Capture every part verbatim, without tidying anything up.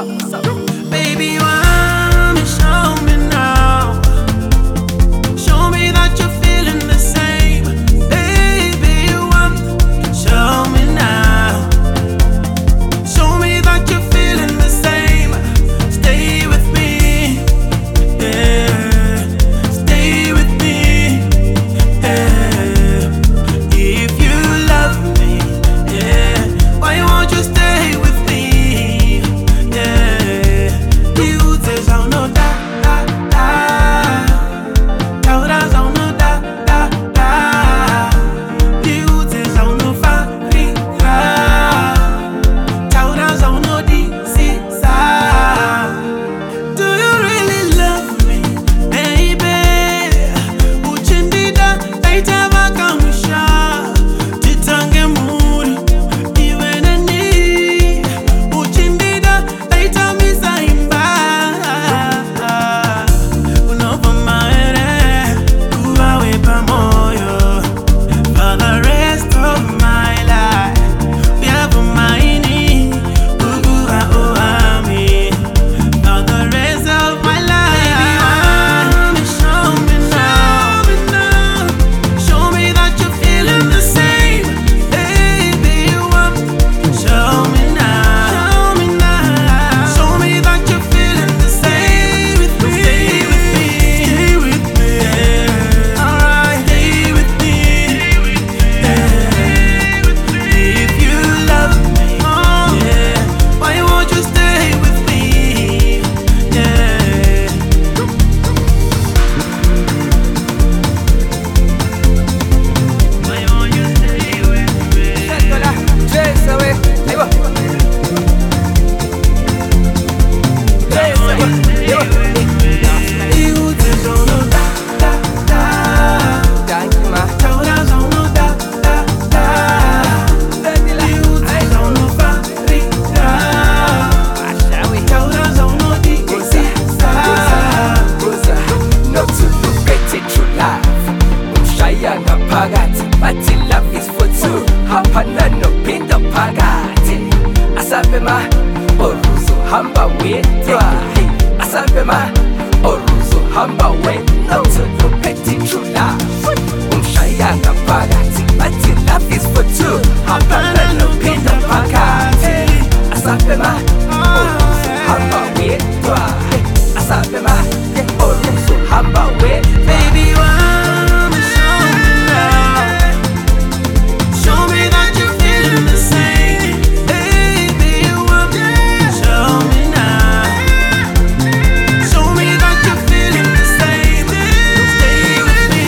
Baby, you want me, show me now. Show me that you're feeling the same. Baby, you want me, show me now. Show me that you're feeling the same. Stay with me, yeah. Stay with me, yeah. If you love me, yeah, why won't you stay with me, yeah. You say so no da da da. Tauras on no da da da. You say so no fa ri ra. Tauras on no di si sa. Do you really love me, baby? Uchindida taita vakamusha. Titange muri iwe nani. Uchindida taita misaimba. Unova maere kuwawe pamoyo for the rest of my life. Vyavo maini kugura oami for the rest of my life. Baby, show me now. Show me that you're feeling the same. Baby, you want me, show me now. Show me that you're feeling the same. Stay with me, stay with me, yeah. Alright, stay with me, yeah. If you love me, yeah, why won't you stay with me, yeah. Why won't you stay with me? Chase away. Ahí va. Chase away. Ahí va. You just don't know da da da. Thank you, ma. Tauras on no da da da. You just don't know fa ri ra. Shall we? Tauras on no di si sa. Rosa, not to look at it true love. Umshaya ngaphakathi, bathi love is for two. Hapana nophinda phakathi. Asabe ma, oruzo hamba wedwa. Asabe ma, oruzo hamba wedwa. Not to look at it true love. Umshaya ngaphakathi, bathi love is for two. Hapana nophinda phakathi. Asabe ma, oruzo hamba wedwa. Asabe ma, oruzo hamba wedwa. Baby, you want me, show me now. Show me that you're feeling the same. Baby, you want me, show me now. Show me that you're feeling the same. Stay with me,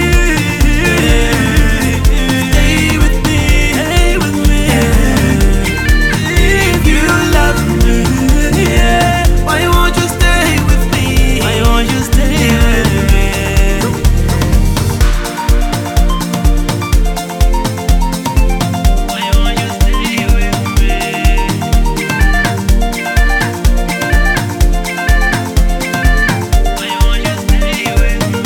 yeah. Stay with me, stay with me, yeah. If you love me, yeah, why won't you stay with me? Why won't you stay with me? Why won't you stay with me? Why won't you stay with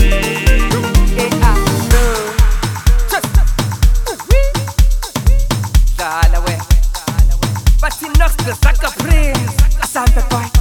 me? Dala we, but he knocks the sucker prince. Asante boy.